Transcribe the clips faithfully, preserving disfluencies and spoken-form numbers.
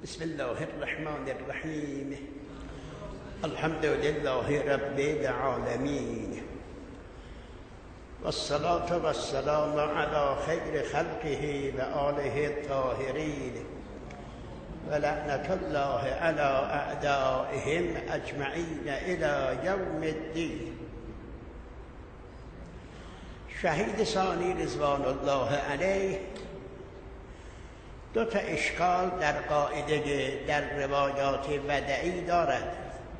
بسم الله الرحمن الرحیم. الحمد لله رب العالمین والصلاة والسلام على خیر خلقه و آله الطاهرین و لعنت الله على اعدائهم اجمعین الى یوم الدین. شهید ثانی رضوان الله علیه دو تا اشکال در قاعده در روایات ودعی دارد.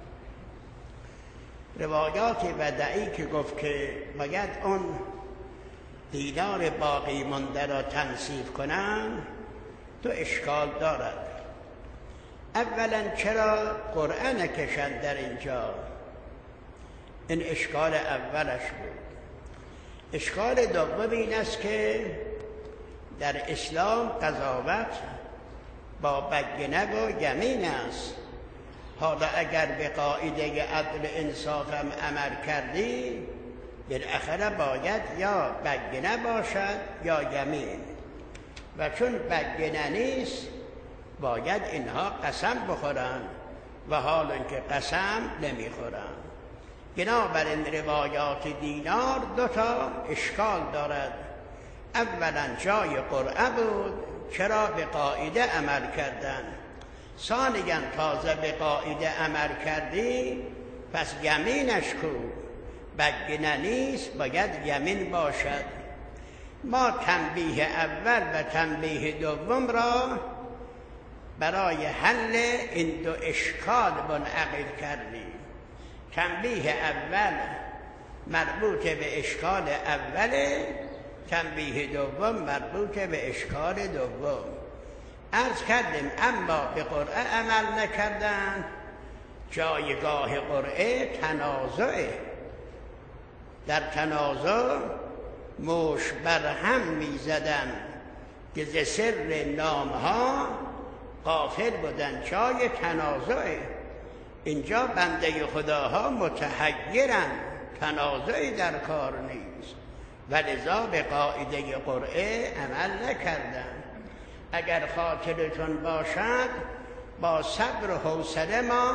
روایات ودعی که گفت که باید اون دینار باقی مانده را تنصیف کنن دو اشکال دارد. اولا چرا قرعه نکشند در اینجا؟ این اشکال اولش بود. اشکال دوم این است که در اسلام قضاوت با بگنه و یمین است. حالا اگر به قاعده عدل انصاف هم عمل کردی بالاخره باید یا بگنه باشد یا یمین، و چون بگنه نیست باید اینها قسم بخورن و حال اینکه قسم نمیخورن. بنابراین روایات دینار دو تا اشکال دارد. اولا جای قرعه بود، چرا به قاعده عمل کردن؟ ثانیا تازه به قاعده عمل کردی پس یمینش کو؟ بگنه نیست، باید یمین باشد. ما تنبیه اول و تنبیه دوم را برای حل این دو اشکال منعقد کردیم. تنبیه اول مربوط به اشکال اوله، تنبیه دوم مربوط به اشکال دوم. عرض کردیم اما به قرعه عمل نکردن. جایگاه قرعه تنازعه. در تنازع مش بر هم می زدن که ز سر نامها غافل بودن. جای تنازعه. اینجا بنده خداها متحیرن، تنازعی در کار نیست، ولذا به قاعده قرعه عمل نکردن. اگر خاطرتون باشد با صبر و حوصله ما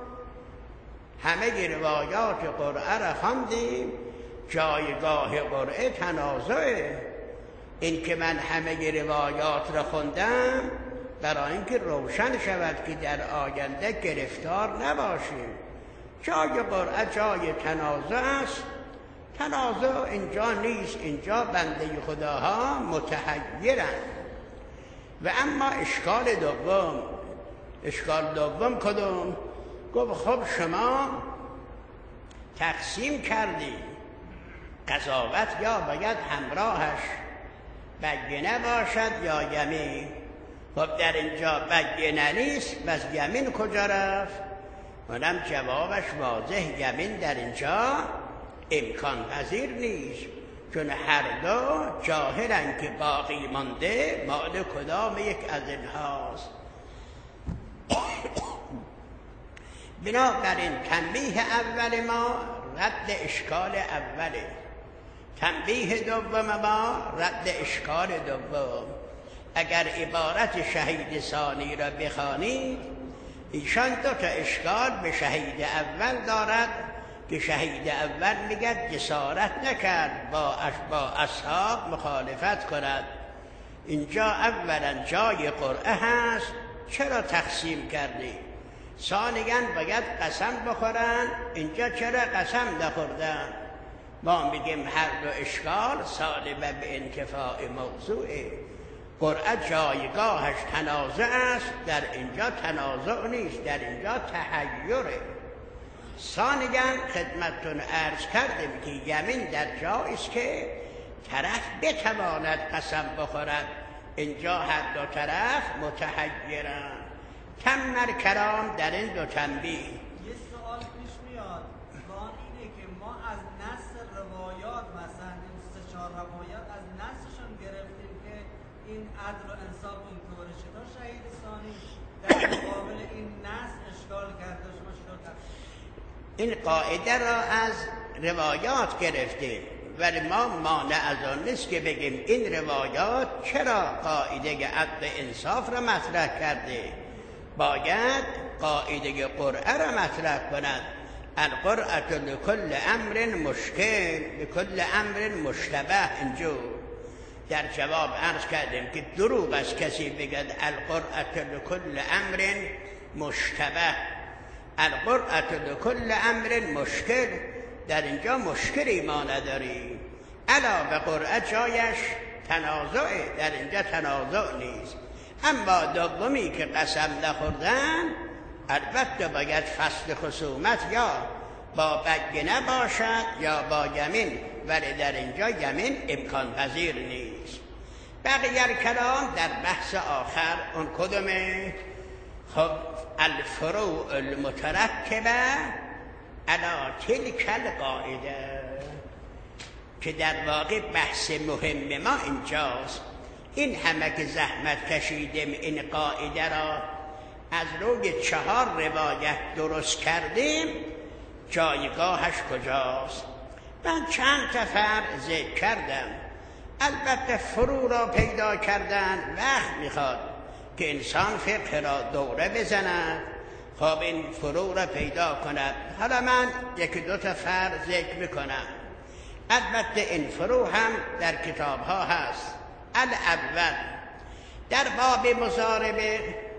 همه روایات قرعه را خواندیم. جایگاه قرعه تنازعه. این که من همه روایات را خوندم برای اینکه روشن شود که در آینده گرفتار نباشیم. جای قرعه جای تنازع است. تنازع اینجا نیست، اینجا بنده خداها متحیرند. و اما اشکال دوم، اشکال دوم کدوم؟ گفت خب شما تقسیم کردی، قضاوت یا باید همراهش بگنه باشد یا یمین. خب در اینجا بگنه نیست، بس یمین کجا رفت؟ اونم جوابش واضح، یمین در اینجا امکان پذیر نیست، چون هر دو جاهلن که باقی مانده مال کدام یک از اینهاست. بنابراین تنبیه اول ما رد اشکال اوله، تنبیه دوم ما رد اشکال دوم. اگر عبارت شهید ثانی را بخوانید ایشان دو تا اشکال به شهید اول دارد که شهید اول میگه جسارت نکرد با با اصحاب مخالفت کند. اینجا اولا جای قرعه هست، چرا تقسیم کردی؟ ثانیاً باید قسم بخورن، اینجا چرا قسم نخوردن؟ ما میگیم هر دو اشکال سالب به انتفاع موضوعه. قرعه جایگاهش تنازع است، در اینجا تنازع نیست، در اینجا تحیره. ثانیاً خدمتتون عرض کردیم که یمین در جایی است که طرف بتواند قسم بخورد. اینجا هر دو طرف متحیرن. تم کرام در این دو تنبیه. یه سوال پیش میاد، وان اینه که ما از نص روایات، مثلا این سه چهار روایات از نصشون گرفتیم که این عدل و انصاف اینطوره. چطور شهید ثانی در مقابل این نص اشکال کرده؟ شما چطور تفسیر؟ این قاعده را از روایات گرفتیم، ولی ما مانع از آن نیست که بگیم این روایات چرا قاعده عدل انصاف را مطرح کرده. باید قاعده قرعه را مطرح کند. القرعه لکل امر مشکل لکل امر مشتبه. اینجور در جواب عرض کردیم که دروغ است کسی بگد القرعه لکل امر مشتبه. القرعه لکل امر مشکل، در اینجا مشکلی ما نداریم. علاوه قرعه جایش تنازعه، در اینجا تنازع نیست. اما دومی که قسم نخوردن البته باید فصل خصومت یا با بگنه باشد یا با یمین، ولی در اینجا یمین امکان پذیر نیست. بقیه کلام در بحث آخر اون کدومه؟ خب الفروع المترکبه علی تلک القاعده، که در واقع بحث مهم ما اینجاست. این همه که زحمت کشیدیم این قاعده را از روی چهار روایت درست کردیم، جایگاهش کجاست؟ من چند تا فرع ذکر کردم. البته فرو را پیدا کردن وقت میخواد که انسان فقه را دوره بزند، خب این فرو را پیدا کند. حالا من یکی دو تا فرع ذکر میکنم. البته این فرو هم در کتاب ها هست. الاول در باب مضاربه،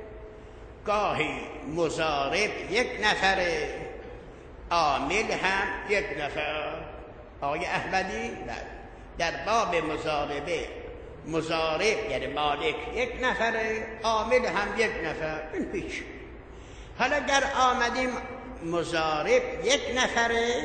گاهی مضارب یک نفره، عامل هم یک نفر. آقای احمدی نه، در باب مضاربه مضارب یعنی مالک یک نفره، عامل هم یک نفر. این هیچ. حالا اگر آمدیم مضارب یک نفره،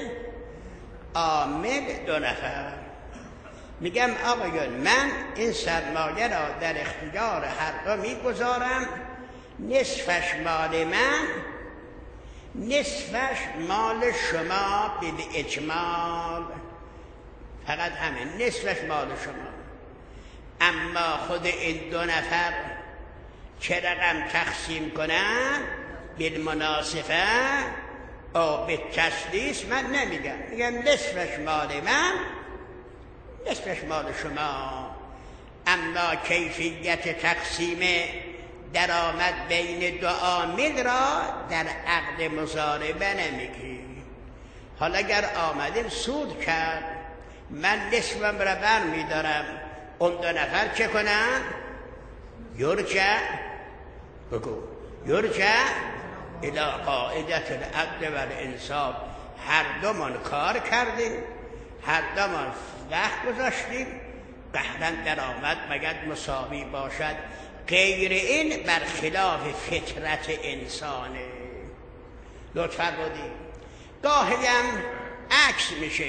عامل دو نفر، میگم آقایون من این سرمایه را در اختیار هر دو میگذارم، نصفش مال من، نصفش مال شما به اجمال، فقط همین، نصفش مال شما. اما خود این دو نفر چه رقم تقسیم کنن بالمناسبه او به تسلیس من نمیگم، میگم نصفش مال من، نصفش مال شما. اما کیفیت تقسیم درآمد بین دو عامل را در عقد مضاربه نمیگی. حالا اگر آمدیم سود کرد، من نصفم را بر میدارم، اون دو نفر چه کنن؟ یرجع، بگو یرجع الى قاعدت العدل و الانصاف. هر دومان کار کردیم، هر دومان وقت گذاشتیم، قهرن درآمد مگر مساوی باشد. غیر این برخلاف فطرت انسانه. لطفا بودیم. گاهی هم عکس میشه،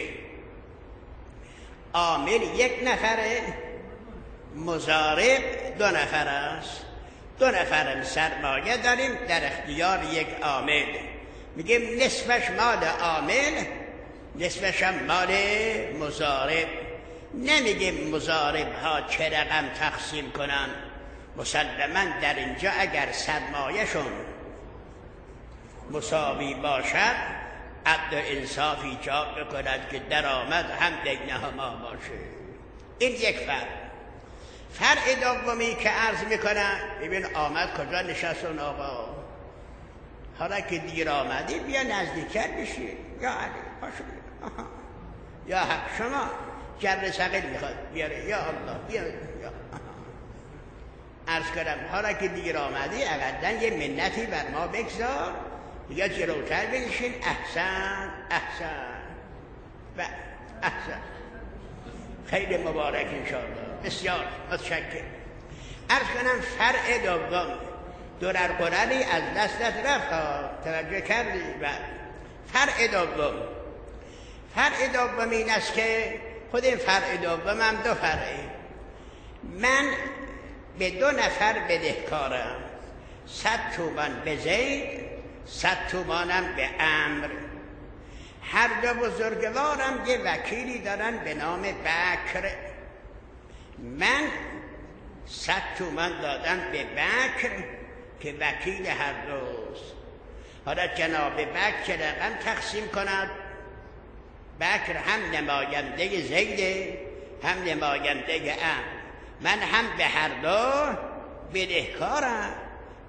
عامل یک نفره، مضارب دو نفر است. دو نفر سرمایه داریم در اختیار یک عامل، میگیم نصفش مال عامل، نصفش هم مال مضارب. نمیگیم مضارب ها چه رقم تقسیم کنن. مسلما در اینجا اگر سرمایه‌شون مساوی باشد، عدل و انصاف ایجاب بکند که درآمد هم بینهما باشه. این یک فرق. فرق دومی که عرض میکنم، ببین آمد کجا نشست اون آقا، حالا که دیر آمدی بیا نزدیکتر بشی. یا علی پاشو بیا، یا حق شما جر ثقیل میخواد بیاره، یا الله بیا. عرض کردم حالا که دیر آمدی اقدن یه منتی بر ما بگذار، یا جلوتر بنشین. احسن احسن و احسن، خیلی مبارک انشاءالله، بسیار متشکرم. عرض کنم فرع دوم، درر قرری از دستت رفت، توجه کردی؟ و فرع دوم، فرع دوم این است که خود این فرع دوم هم دو فرعه. من به دو نفر بدهکارم، صد تومان به زید، صد تومانم به عمرو. هر دو بزرگوارم یه وکیلی دارن به نام بکر. من صد تومان دادم به بکر که وکیل هر دوست. حالا جناب بکر چه رقم تقسیم کند؟ بکر هم نماینده زیده، هم نماینده عمرو. من هم به هر دو بدهکارم،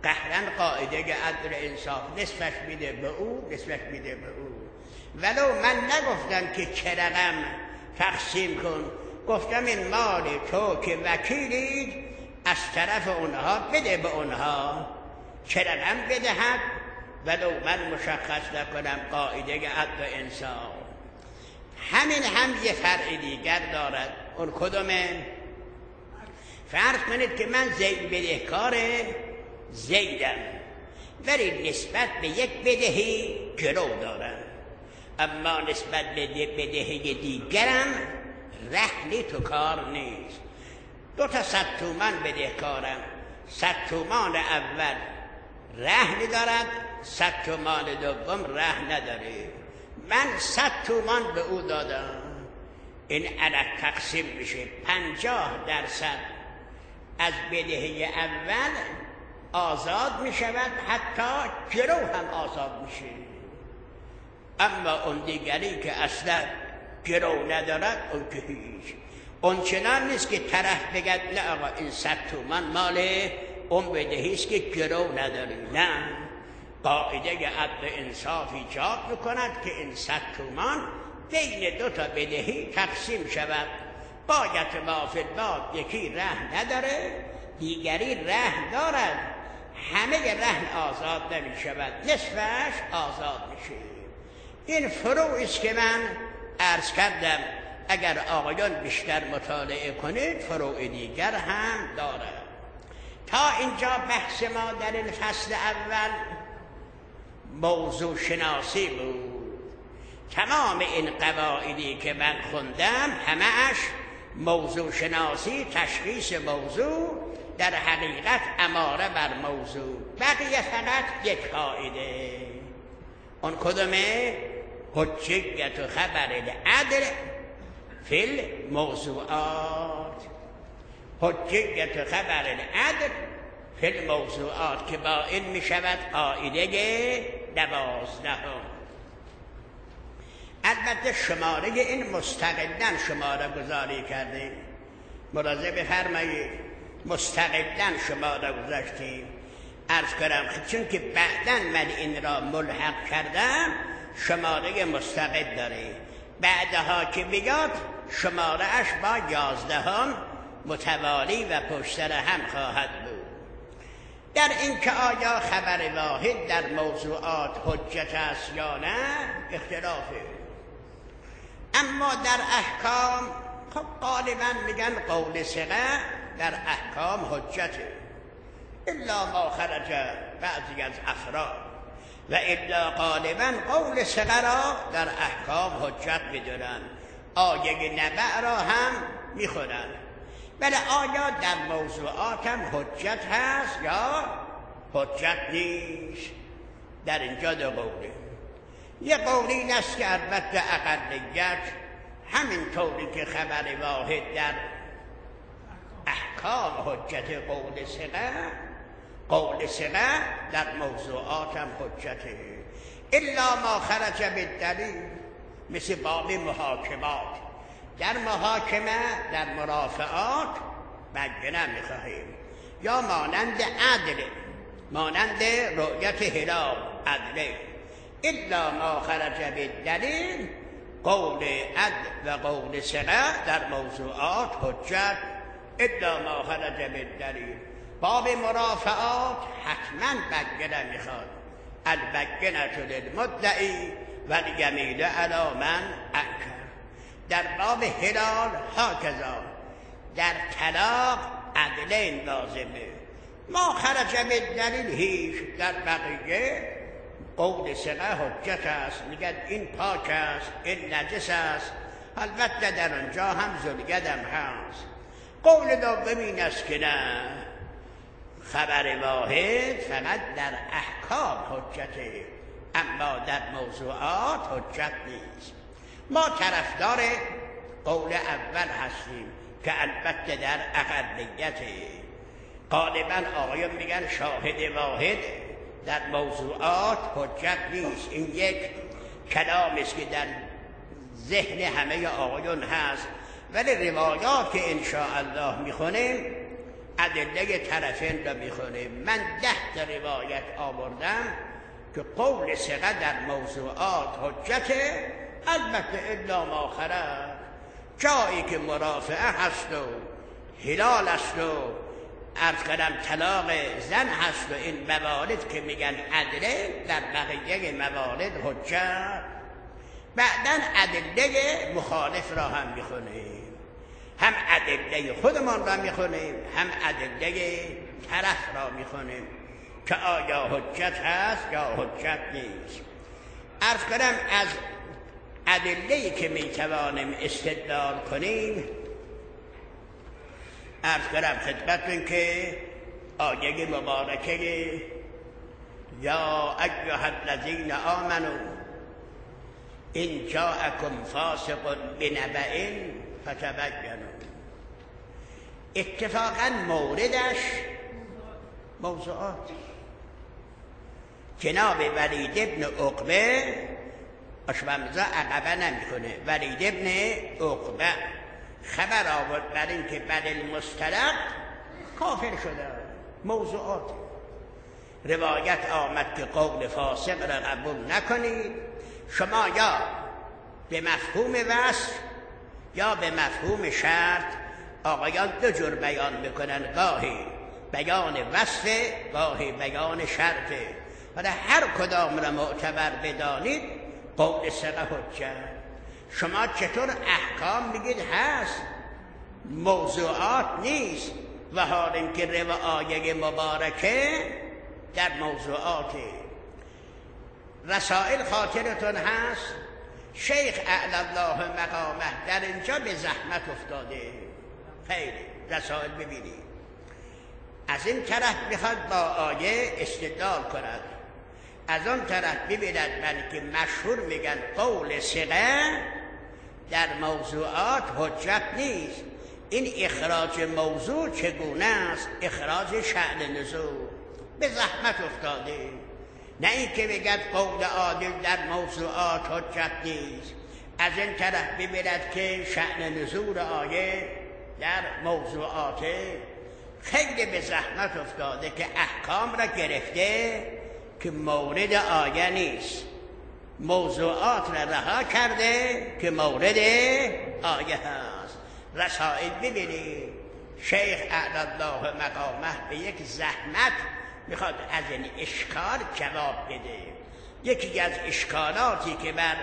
قهرن قاعده عدل انصاف نصفش میده به او نصفش میده به او. ولو من نگفتم که چه رقم تقسیم کن، گفتم این مال تو که وکیلید از طرف اونها بده به اونها، چه رقم بدهد ولو من مشخص نکنم قاعده عدل انصاف. همین هم یه فرع دیگر دارد. اون کدومه؟ فرض کنید که من زید بدهکار زیدم، ولی نسبت به یک بدهی گرو دارم، اما نسبت به بدهی دیگرم رهنی تو کار نیست. دو تا صد تومان بدهکارم، صد تومان اول رهن دارد، صد تومان دوم رهن نداره. من صد تومان به او دادم، این علت تقسیم میشه. پنجاه درصد از بدهی اول آزاد میشود، حتی گرو هم آزاد میشه. اما اون دیگری که اصلا گرو ندارد اون که هیچ، اون چنان نیست که طرف بگد نه آقا این صد تومان مال اون بدهیست که گرو نداری. نه، قاعده عدل انصاف ایجاب میکند که این صد تومان بین دو تا بدهی تقسیم شود. باید مافد باد یکی رهن نداره، دیگری رهن دارد، همه رهن آزاد نمی شود، نصفش آزاد میشه. این فروعی است که من عرض کردم. اگر آقایان بیشتر مطالعه کنید فروع دیگر هم دارد. تا اینجا بحث ما در این فصل اول موضوع شناسی بود. تمام این قواعدی که من خوندم همه‌اش موضوع شناسی، تشخیص موضوع، در حقیقت اماره بر موضوع. بقیه فقط یک قاعده. اون کدومه؟ حجیت و خبر العدل فی الموضوعات. حجیت و خبر العدل فی الموضوعات که با این می شود قاعده دوازدهم. البته شماره این مستقلاً شماره گذاری کرده، ملاحظه بفرمایید، مستقلاً شماره گذاشتیم. عرض کنم چون که بعداً من این را ملحق کردم شماره مستقل داره، بعدها که بیاد شماره اش با یازدهم متوالی و پشت سر هم خواهد بود. در این که آیا خبر واحد در موضوعات حجت است یا نه اختلافه. اما در احکام خب غالبا میگن قول ثقه در احکام حجته، الا ما خرج بعضی از افراد، و الا غالبا قول ثقه را در احکام حجت میدونن، آیه نبع را هم میخونن. بله آیا در موضوعات هم حجت هست یا حجت نیست؟ در اینجا دو قوله. یه قولی این است که البته اقلیت همین طوری که خبر واحد در احکام حجت قول ثقه، قول ثقه در موضوعات هم حجته، الا ما خرج بالدلیل، مثل باب محاکمات. در محاکمه در مرافعات بگه نمیخواهیم، یا مانند عدل، مانند رؤیت هلال عدله، الا ما خرج بالدلیل، قول عدل و قول ثقه در موضوعات حجت، الا ما خرج بالدلیل. باب مرافعات حتما بگه نمیخواد، البگنة للمدعی و الیمین علی من انکر. در باب هلال هاکذا، در طلاق عدلین لازمه، ما خرج بالدلیل هیچ. در بقیه قول ثقه حجت است، میگن این پاک است، این نجس است. البته در آنجا هم ذوالیدم هست. قول دوم این است که نه، خبر واحد فقط در احکام حجته، اما در موضوعات حجت نیست. ما طرفدار قول اول هستیم که البته در اقلیته. غالبا آقایان میگن شاهد واحد در موضوعات حجت نیست. این یک کلامی است که در ذهن همه آقایان هست، ولی روایات که ان شاء الله میخونیم ادله طرفین را میخونیم. من ده تا روایت آوردم که قول ثقه در موضوعات حجته، البته الا ما خرج، جایی که مرافعه هست و هلال است و عرض کردم طلاق زن هست و این موارد که میگن عدله، در بقیه موارد حجت. بعداً ادله مخالف را هم میخونیم، هم ادله خودمان را میخونیم، هم ادله طرف را میخونیم که آیا حجت هست یا حجت نیست. عرض کنم از ادله‌ای که میتوانیم استدلال کنیم، عرض کنم خدمتتون که آیه مبارکه یا ایها الذین آمنوا ان جاءکم فاسق بنبأ فتبینوا، اتفاقا موردش موضوعات. جناب ولید ابن عقبه اشممزا عقبه نمی کنه، ولید ابن عقبه خبر آورد بر این که بر المستلق کافر شده. موضوعات روایت آمد که قول فاسق را قبول نکنید، شما یا به مفهوم وصف یا به مفهوم شرط. آقایان دو جور بیان میکنن، گاهی بیان وصفه، گاهی بیان شرطه، ولی هر کدام را معتبر بدانید قول ثقه حجت. شما چطور احکام میگید هست موضوعات نیست، و حال اینکه رو آیه مبارکه در موضوعات. رسائل خاطرتون هست شیخ اعلی الله مقامه در اینجا به زحمت افتاده، خیلی رسائل ببینید. از این طرف میخواد با آیه استدلال کند، از اون طرف ببیند بلکه مشهور میگن قول ثقه در موضوعات حجت نیست. این اخراج موضوع چگونه است؟ اخراج شأن نزول. به زحمت افتاده، نه این که بگد قول عادل در موضوعات حجت نیست، از این طرف ببیند که شأن نزول آیه در موضوعات. خیلی به زحمت افتاده که احکام را گرفته که مورد آیه نیست، موضوعات را رها کرده که مورد آیه هست. رسائل ببینید شیخ اعلی الله مقامه به یک زحمت میخواد از این اشکال جواب بده. یکی از اشکالاتی که بر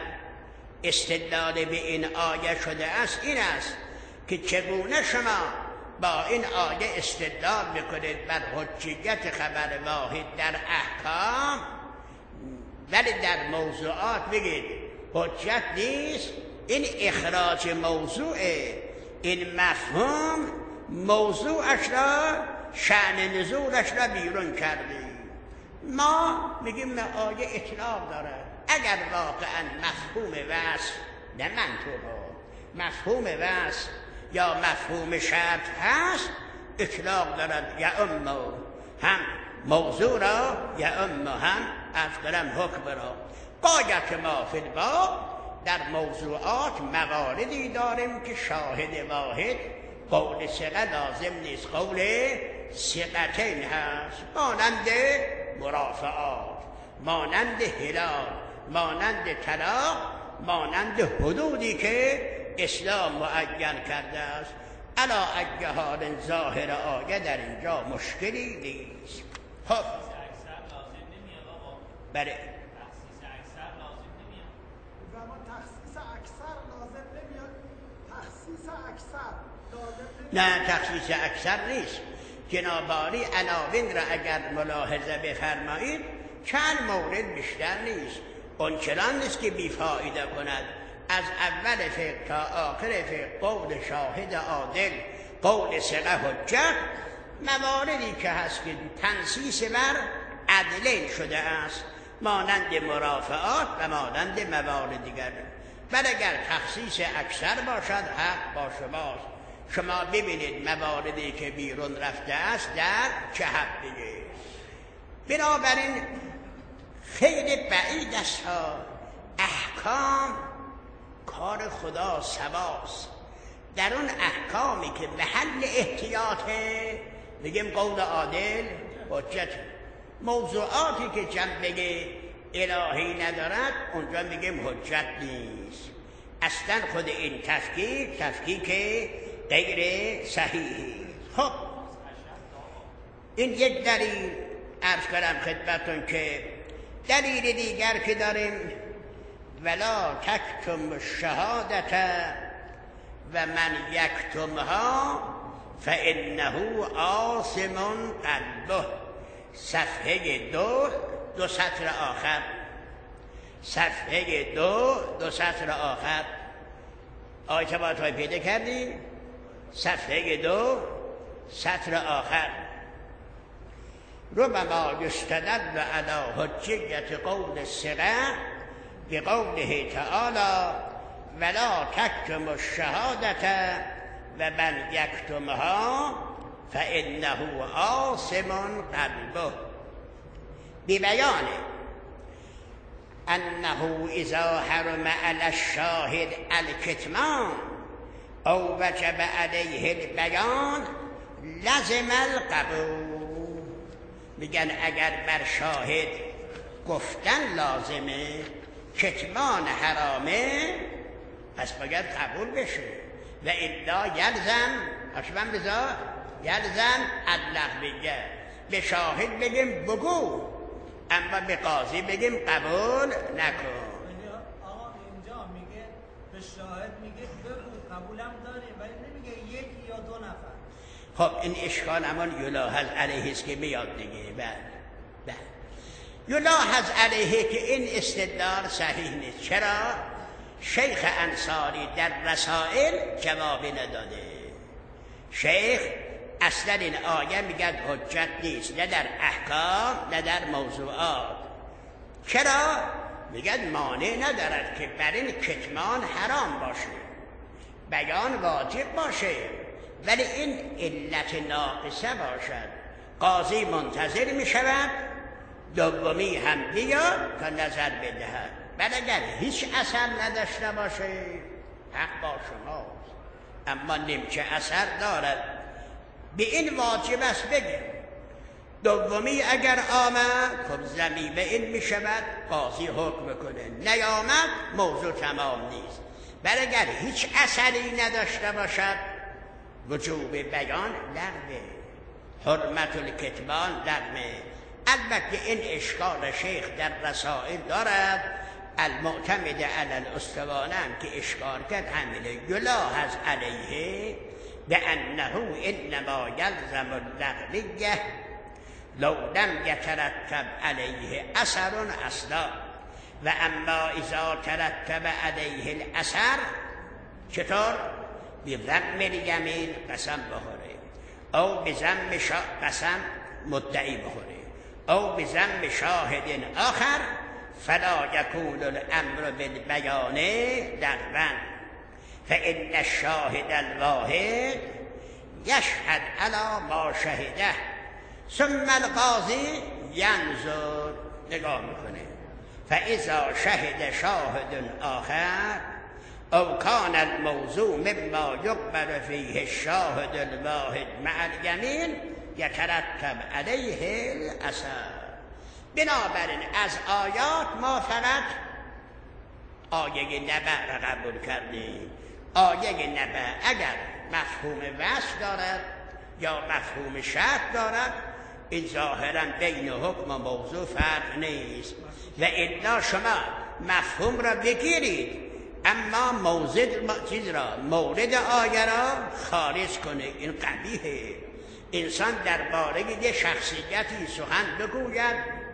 استدلال به این آیه شده است این است که چگونه شما با این آیه استدلال میکنید بر حجیت خبر واحد در احکام، ولی در موضوعات بگید حجت نیست. این اخراج موضوعه، این مفهوم موضوعش را شأن نزولش را بیرون کردیم. ما میگیم نه آیه اطلاق دارد. اگر واقعا مفهوم وصف، نه منطوق، مفهوم وصف یا مفهوم شرط هست، اطلاق دارد، یا امو هم موضوع را یا امو هم افکرم حکم را. قایت ما فی الباب در موضوعات مواردی داریم که شاهد واحد قول ثقه لازم نیست، قول ثقتین هست، مانند مرافعات، مانند هلال، مانند طلاق، مانند حدودی که اسلام معین کرده است. علا ای حال ظاهر آیه در اینجا مشکلی نیست. خب بله نه تخصیص اکثر نیست. جناب عالی عناوین را اگر ملاحظه بفرمایید چند مورد بیشتر نیست. اون چنان نیست که بیفایده کند. از اول فقه تا آخر فقه قول شاهد عادل، قول ثقه حجت، مواردی که هست که تنصیص بر عدلین شده است، مانند مرافعات و مانند موارد دیگر. بل اگر تخصیص اکثر باشد حق با شماست. شما ببینید مواردی که بیرون رفته است در چه حدیه. بنابراین خیلی بعید است ها، احکام کار خدا سواست. در اون احکامی که محل احتیاطه میگیم قول عادل حجت. موضوعاتی که جنبه الهی ندارد اونجا میگیم حجت نیست. اصلا خود این تفکیک تفکیک غیر صحیحی. خب این یک دلیل عرض کردم خدمتون که دلیل دیگر که داریم ولا تکتم الشهادة و من یکتمها فانه آثم قلبه. صفحه دو دو سطر آخر، صفحه دو دو سطر آخر آیت با توی پیدا کردیم. صفحه دو سطر آخر ربما یستدل علی حجیت قول الثقة بقوله تعالی ولا تکتم الشهادة و من یکتمها فانه آثم قلبه، ببیان انه اذا حرم علی الشاهد الکتمان او وجب علیه البیان لزم القبول. میگن اگر بر شاهد گفتن لازمه، کتمان حرامه، پس باید قبول بشه. و الا یلزم اشبن بذار یلزم اللغویه. به شاهد بگیم بگو، اما به قاضی بگیم قبول نکن. آقا اینجا میگه به شاهد میگه بگو قبولم داریم، ولی نمیگه یکی یا دو نفر. خب این اشکال همان یلاحظ علیه است که میاد دیگه. بله بله یلاحظ علیه که این استدلال صحیح نیست. چرا؟ شیخ انصاری در رسائل جوابی نداده. شیخ اصلا این آیه میگن حجت نیست، نه در احکام نه در موضوعات. چرا؟ میگن مانع ندارد که بر این کتمان حرام باشه، بیان واجب باشه، ولی این علت ناقصه باشد. قاضی منتظر میشود دومی هم بیاد تا نظر بدهد. ولی اگر هیچ اثر نداشته باشه حق با شماست، اما نیمچه اثر دارد، به این واجب است بگیم. دومی اگر آمد خب ضمیمه این می شود، قاضی حکم کنه. نیامد موضوع تمام نیست. ولی اگر هیچ اثری نداشته باشد وجوب بیان لغوه، حرمت الکتمان لغوه. البته این اشکال شیخ در رسائل دارد. المعتمد علی الاسطوانه که اشکال کرد همینه. یلاحظ علیه بأنه انما یلزم اللغویه لو لم یترتب علیه اثر اصلا، و اما اذا ترتب علیه الاثر چطور؟ بضم الیمین قسم بخوره، او بضم شا... قسم مدعی بخوره، او بضم شاهد آخر فلا یکون الامر بالبیان لغوا، فإن الشاهد الواحد یشهد علی ما شهده ثم القاضی ینظر، نگاه میکنه، فاذا شهد شاهد آخر او کان الموضوع مما یقبل فیه الشاهد الواحد مع الیمین یترتب علیه الاثر. بنابراین از آیات ما فقط آیه نبع را قبول کردیم. آیه نبع اگر مفهوم وصف دارد یا مفهوم شرط دارد، این ظاهرا بین حکم و موضوع فرق نیست. و الا شما مفهوم را بگیرید اما موضوع چیز را مورد آیه را خارج کنه، این قبیحه. انسان درباره یه شخصیتی سخن بگوید،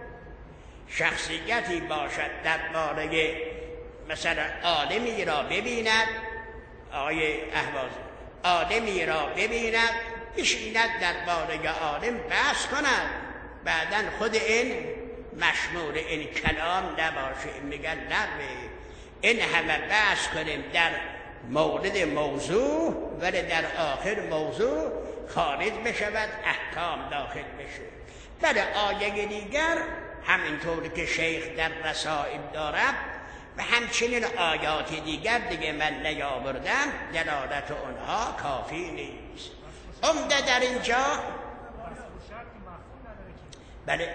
شخصیتی باشد درباره مثلا آدمی را ببیند، آیه احواز آدمی را ببیند بشیند درباره عالم بحث کند، بعدن خود این مشمول این کلام نباشه. میگن نروه این همه بحث کنیم در مورد موضوع ولی در آخر موضوع خارج بشود، احکام داخل بشه. بله آیه دیگر همینطور که شیخ در رسائل دارد و همچنین آیات دیگر دیگه من نیاوردم، دلالت اونها کافی نیست. عمده در اینجا بله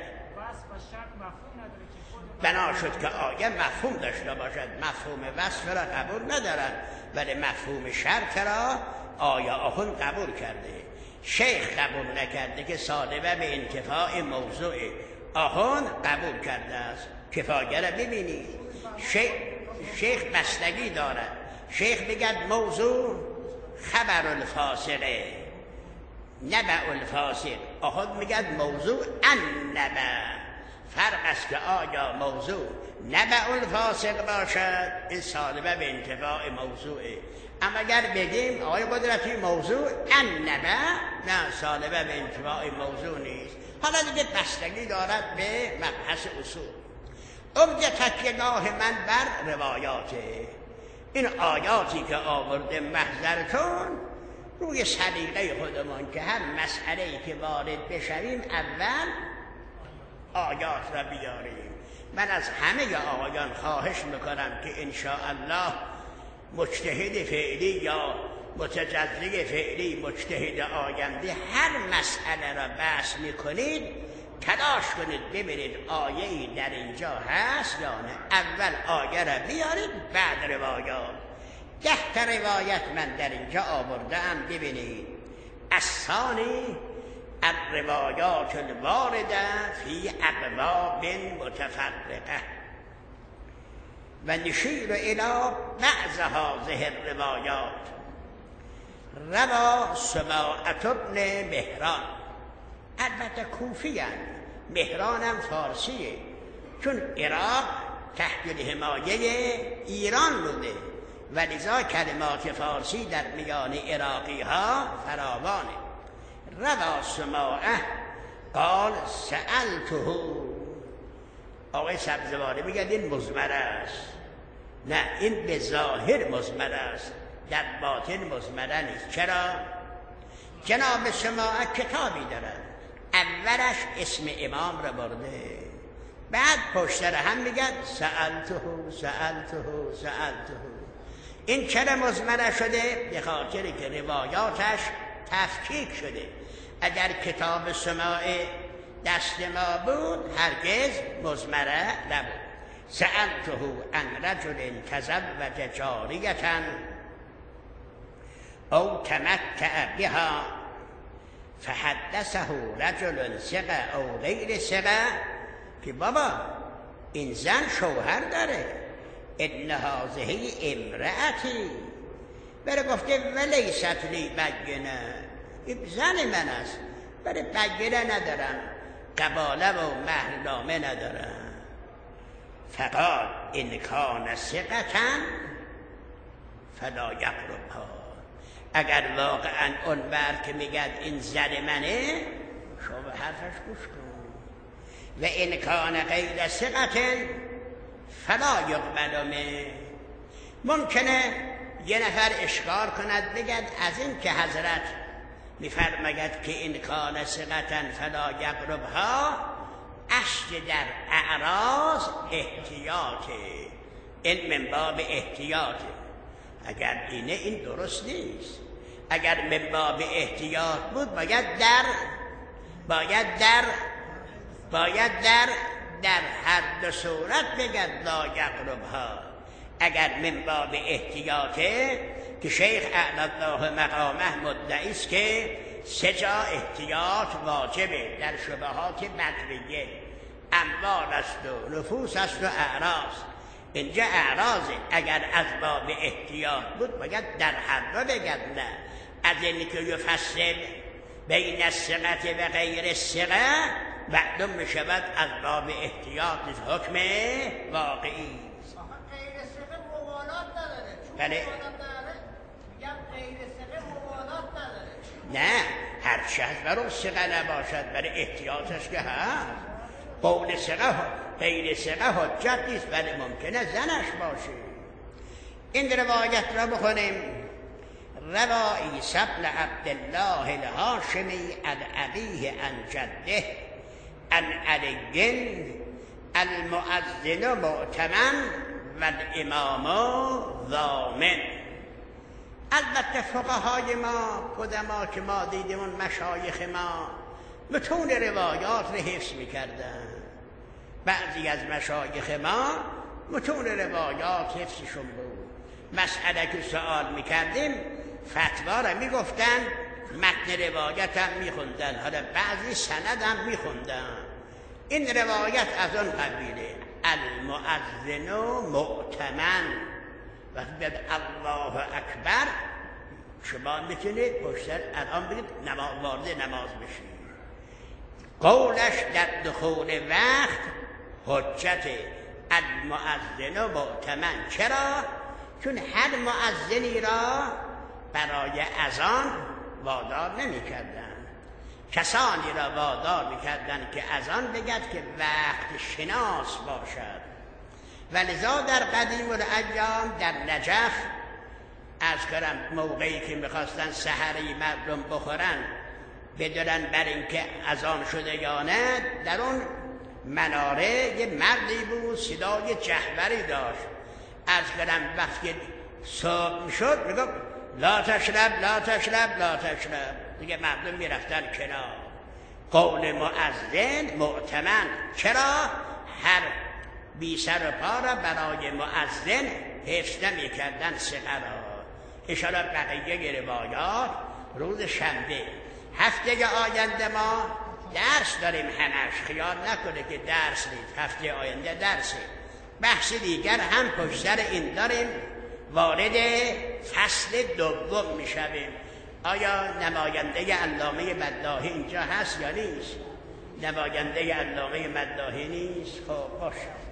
بنا شد که آیه مفهوم داشته باشد. مفهوم وصف را قبول ندارد، ولی مفهوم شرط را آیه آخون قبول کرده. شیخ قبول نکرده که صادبه به انتفاع موضوع، آخون قبول کرده است. کفایه را ببینید، شیخ, شیخ بستگی دارد. شیخ بگد موضوع خبر الفاسقه نبع الفاسق، آخون میگد موضوع النبع. فرق است که آیا موضوع نبع الفاسق باشد، این صادبه به انتفاع موضوعه. اما اگر بگیم آقای قدرتی موضوع النبع، نه، صادبه به انتفاع موضوع نیست. حالا دیگه بستگی دارد به مبحث اصول. عمده تکیه‌گاه من بر روایاته. این آیاتی که آورده محضرتون روی سلیقه خودمان که هر مسئله‌ای که وارد بشویم اول آیات را بیاریم. من از همه آقایان خواهش میکنم که انشاءالله مجتهد فعلی یا متجزی فعلی، مجتهد آینده، هر مسئله را بحث میکنید تلاش کنید ببینید آیه‌ای در اینجا هست یا نه. اول آیه را بیارید بعد روایات. ده تا روایت من در اینجا آوردم، ببینید. الثانی الروایات الوارده فی ابواب متفرقه و نشیر الی بعض هذه الروایات. روا سماعة ابن مهران، البته کوفی هست، مهرانم فارسیه، چون عراق تحت حمایه ایران بوده و لذا کلمات فارسی در میان عراقی ها فراوانه. روا سماعه قال سألته، آقای سبزواری میگه این مضمر است. نه، این به ظاهر مضمر است، در باطن مضمر نیست. چرا؟ جناب سماعه کتابی دارد، اولش اسم امام را برده، بعد پشتر هم میگه سألته سألته سألته. این چرا مضمر شده؟ به خاطر که روایاتش تفکیک شده. اگر کتاب سماع دست ما بود هرگز مضمره نبود. سألته عن رجل تزوج جاریة او تمتع بها فحدثه رجل ثقه او غیر ثقه که بابا این زن شوهر داره، ان هذه امرأتی، بره گفته ولیست لی بینه، این زن من است، بره بینه ندارم، قباله و مهرنامه ندارم. فقال ان کان ثقة فلا یقربها، اگر واقعا اون بر که میگد این زن منه، شما به حرفش گوش کن. و ان کان غیر ثقة فلا یقبل منه. ممکنه یه نفر اشکال کند بگد از این که حضرت میفرماید که این کان ثقة فلا یقربها، اصل در اعراض احتیاطه، این من باب احتیاطه. اگر اینه این درست نیست. اگر من باب احتیاط بود باید در باید در باید در در هر دو صورت بگد لا یقربها. اگر من باب احتیاطه که شیخ اعلی الله مقامه مدعی است که سه جا احتیاط واجبه در شبهات بدویه، اموال است و نفوس است و اعراض. اینجا اعراضه، اگر از باب احتیاط بود باید در هر دو بگد. نه، از اینی که یفصل بین الثقة و غیر الثقة معلوم می شود از باب احتیاط حکم واقعی. غیر ثقه موالات نداره. بله. میگم غیر ثقه موالات نداره. نه، هر شخص برای ثقه نباشد، برای احتیاطش که هست. قول ثقه غیر ثقه حجت نیست، ولی ممکنه زنش باشه. این روایت را بخونیم. روا عیسی بن عبدالله الهاشمی عن ابیه عن جده عن علی المؤذن معتمن و الامام ضامن. البته فقهای ما، قدما که ما دیدیم، اون مشایخ ما متون روایات رو حفظ میکردن. بعضی از مشایخ ما متون روایات حفظشون بود. مسئله که سوال میکردیم فتوا رو میگفتن، متن روایت هم میخوندن، حالا بعضی سند هم میخوندن. این روایت از اون قبیله المؤذن مؤتمن. وقتی به الله اکبر شما میتونید پشتر الان بگید نماز وارد نماز بشید. قولش در دخول وقت حجت المؤذن مؤتمن. چرا؟ چون هر مؤذنی را برای اذان وادار نمی کردن. کسانی را وادار می کردن که اذان بگد که وقت شناس باشد. ولذا در قدیم الایام در نجف از کرم موقعی که میخواستن سحری مردم بخورن بدونن بر اینکه اذان شده یا نه، در اون مناره یه مردی بود صدای جهوری داشت. از کرم وقتی صبح میشد میگفت لا تشرب لا تشرب لا تشرب، دیگه مردم میرفتن کنار. قول مؤذن مؤتمن. چرا؟ هر بی سر و پا را برای مؤذن حفظ نمی کردن سقرا. اشاره بقیه روایات روز شنبه هفته آینده ما درس داریم. همش خیال نکنه که درس نیست، هفته آینده درسه. بحث دیگر هم پشت سر این داریم، وارد فصل دوم میشویم. آیا نماینده علامه مداحی اینجا هست یا نیست؟ نماینده علامه مداحی نیست؟ خب باشه.